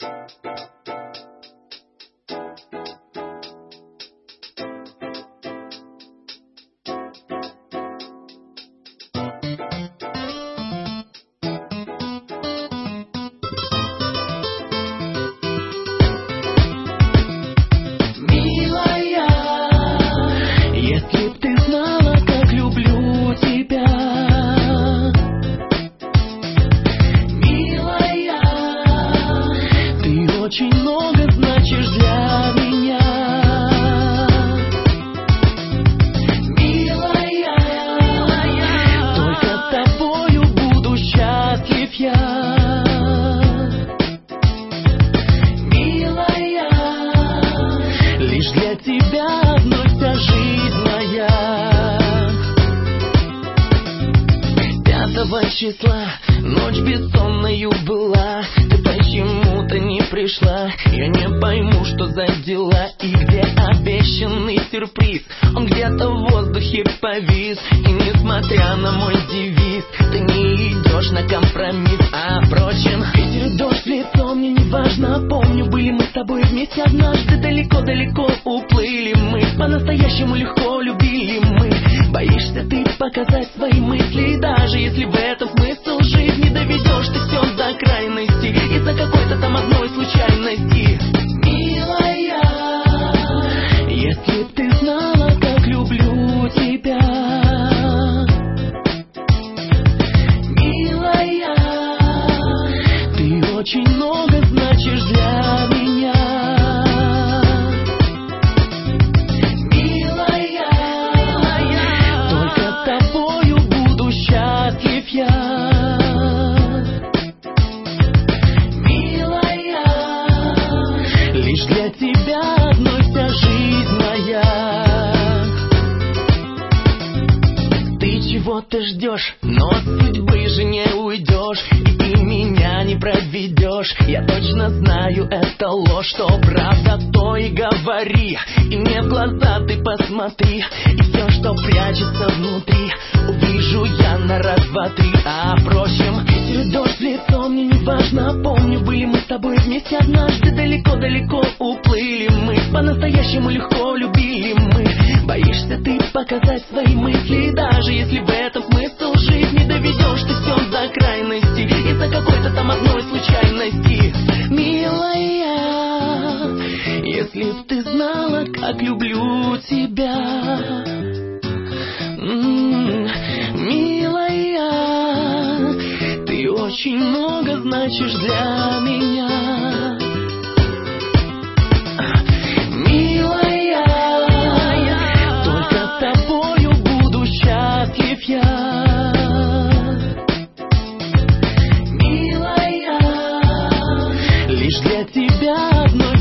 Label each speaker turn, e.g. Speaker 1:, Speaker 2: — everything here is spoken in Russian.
Speaker 1: Очень много значишь для меня, милая, только с тобою буду счастлив я, милая, лишь для тебя одной вся жизнь моя. 5 числа ночь бессонною была, ты почему-то не пришла. Я не пойму, что за дела и где обещанный сюрприз. Он где-то в воздухе повис, и несмотря на мой девиз, ты не идешь на компромисс. А впрочем, ветер и дождь в лицо, мне не важно. Помню, были мы с тобой вместе однажды, далеко-далеко уплыли мы. По-настоящему легко любили мы. Боишься ты показать свои мысли, даже если в этом смысл жизни. Доведешь ты все до крайности из-за какой-то там одной случайности. Милая, если б ты знала, как люблю тебя, милая, ты очень много значишь для меня, милая, только с тобою буду счастлив я. Лишь для тебя одной вся жизнь моя. Ты чего-то ждешь, но от судьбы же не уйдешь, и ты меня не проведешь. Я точно знаю, это ложь, что правда, то и говори. И мне в глаза ты посмотри, и все, что прячется внутри, увижу я на раз, два, три. А впрочем, ветер и дождь в лицо, мне не важно. Помню, были мы с тобой вместе однажды, далеко-далеко уплыли мы. По-настоящему легко любили мы. Боишься ты показать свои мысли, даже если в этом смысл жизни. Доведешь ты все до крайности из-за какой-то там одной случайности. Милая, если б ты знала, как люблю тебя, милая, ты очень много значишь для меня, милая, только с тобою буду счастлив я, милая, лишь для тебя одной